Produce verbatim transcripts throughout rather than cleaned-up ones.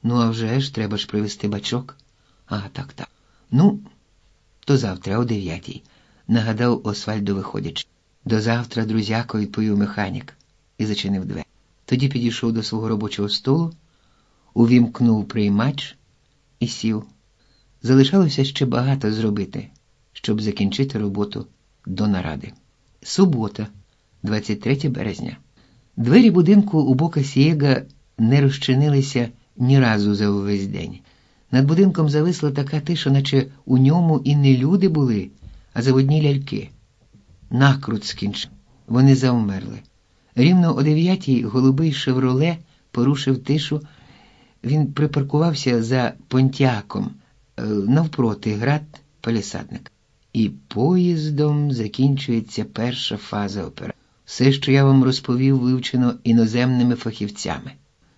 Ну, а вже ж, треба ж привезти бачок. А, так, так. Ну, то завтра о дев'ятій, нагадав Освальдо, виходячи. До завтра, друзяко, відповів механік і зачинив двері. Тоді підійшов до свого робочого столу, увімкнув приймач і сів. Залишалося ще багато зробити, щоб закінчити роботу до наради. Субота, двадцять третє березня. Двері будинку у Бока Сієга не розчинилися ні разу за увесь день. Над будинком зависла така тиша, наче у ньому і не люди були, а заводні ляльки. Накрут скінчив. Вони завмерли. Рівно о дев'ятій голубий «Шевроле» порушив тишу. Він припаркувався за Понтіаком, навпроти град палісадник. І поїздом закінчується перша фаза операції. Все, що я вам розповів, вивчено іноземними фахівцями.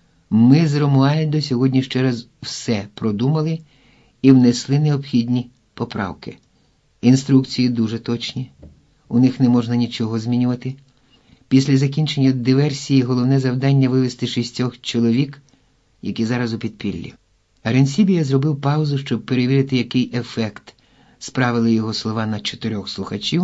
Ми з Ромуальдо сьогодні ще раз все продумали і внесли необхідні поправки. Інструкції дуже точні. У них не можна нічого змінювати. Після закінчення диверсії головне завдання вивести шістьох чоловік, які зараз у підпіллі. Аренсібія зробив паузу, щоб перевірити, який ефект справили його слова на чотирьох слухачів,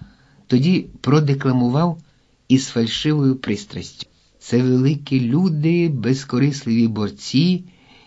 тоді продекламував із фальшивою пристрастю. Це великі люди, безкорисливі борці,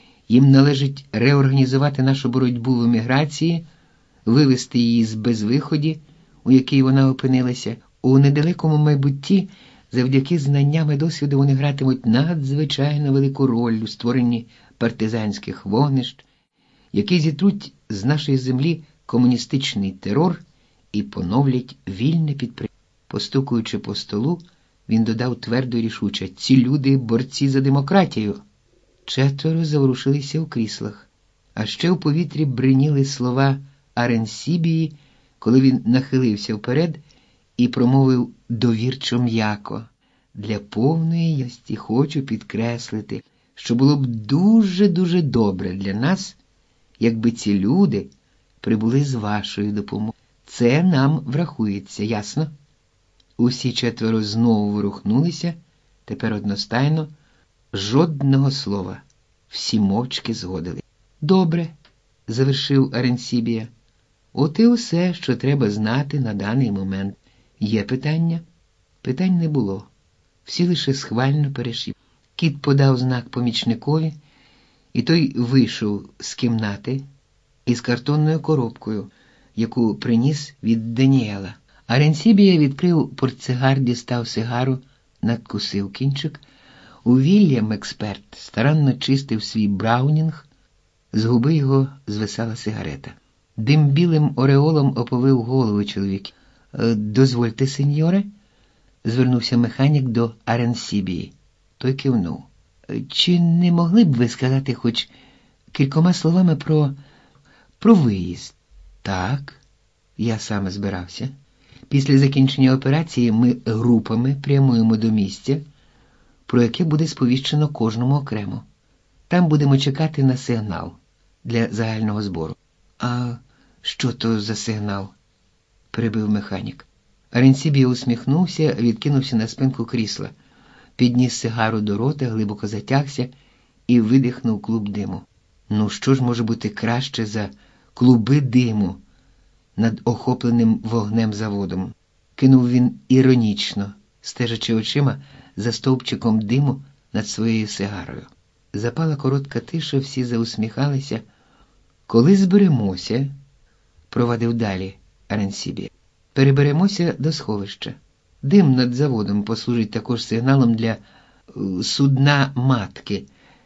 їм належить реорганізувати нашу боротьбу в еміграції, вивести її з безвиході, у якій вона опинилася. У недалекому майбутті, завдяки знанням і досвіду, вони гратимуть надзвичайно велику роль у створенні партизанських вогнищ, які зітруть з нашої землі комуністичний терор і поновлять вільне підприємство. Постукуючи по столу, він додав твердо і рішуче: ці люди – борці за демократію. Четверо заворушилися у кріслах, а ще в повітрі бриніли слова Аренсібії, коли він нахилився вперед і промовив довірчо м'яко: для повної ясті хочу підкреслити, що було б дуже-дуже добре для нас, якби ці люди прибули з вашою допомогою. Це нам врахується, ясно? Усі четверо знову ворухнулися, тепер одностайно, жодного слова. Всі мовчки згодили. Добре, завершив Аренсібія. От і усе, що треба знати на даний момент. Є питання? Питань не було. Всі лише схвально перешли. Кіт подав знак помічникові, і той вийшов з кімнати із картонною коробкою, яку приніс від Даніела. Аренсібія відкрив портсигар, дістав сигару, надкусив кінчик. Уільям, експерт, старанно чистив свій браунінг, з губи його звисала сигарета. Дим білим ореолом оповив голову чоловіка. «Дозвольте, сеньоре?» – звернувся механік до Аренсібії. Той кивнув. «Чи не могли б ви сказати хоч кількома словами про... про виїзд?» «Так, я саме збирався. Після закінчення операції ми групами прямуємо до місця, про яке буде сповіщено кожному окремо. Там будемо чекати на сигнал для загального збору». «А що то за сигнал?» – перебив механік. Аренсібія усміхнувся, відкинувся на спинку крісла, підніс сигару до рота, глибоко затягся і видихнув клуб диму. Ну що ж може бути краще за клуби диму над охопленим вогнем заводом? Кинув він іронічно, стежачи очима за стовпчиком диму над своєю сигарою. Запала коротка тиша, всі заусміхалися. «Коли зберемося», – провадив далі Аренсібія, – «переберемося до сховища. Дим над заводом послужить також сигналом для судна матки,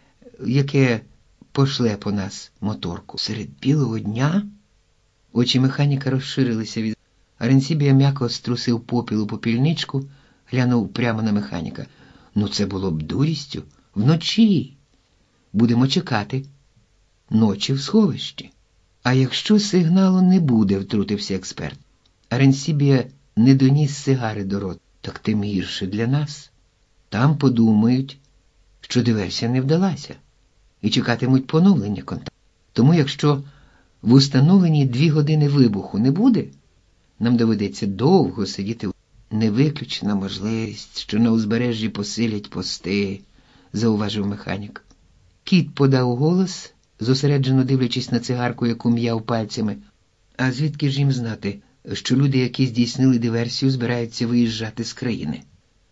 яке пошле по нас моторку». «Серед білого дня?» Очі механіка розширилися від... Аренсібія м'яко струсив попіл у попільничку, глянув прямо на механіка. «Ну це було б дурістю. Вночі. Будемо чекати. Ночі в сховищі». «А якщо сигналу не буде?» – втрутився експерт. Аренсібія не доніс сигари до рота. «Так тим гірше для нас. Там подумають, що диверсія не вдалася, і чекатимуть поновлення контакту. Тому якщо в установленій дві години вибуху не буде, нам доведеться довго сидіти. Не виключена можливість, що на узбережжі посилять пости», – зауважив механік. Кіт подав голос, зосереджено дивлячись на цигарку, яку м'яв пальцями. А звідки ж їм знати, що люди, які здійснили диверсію, збираються виїжджати з країни?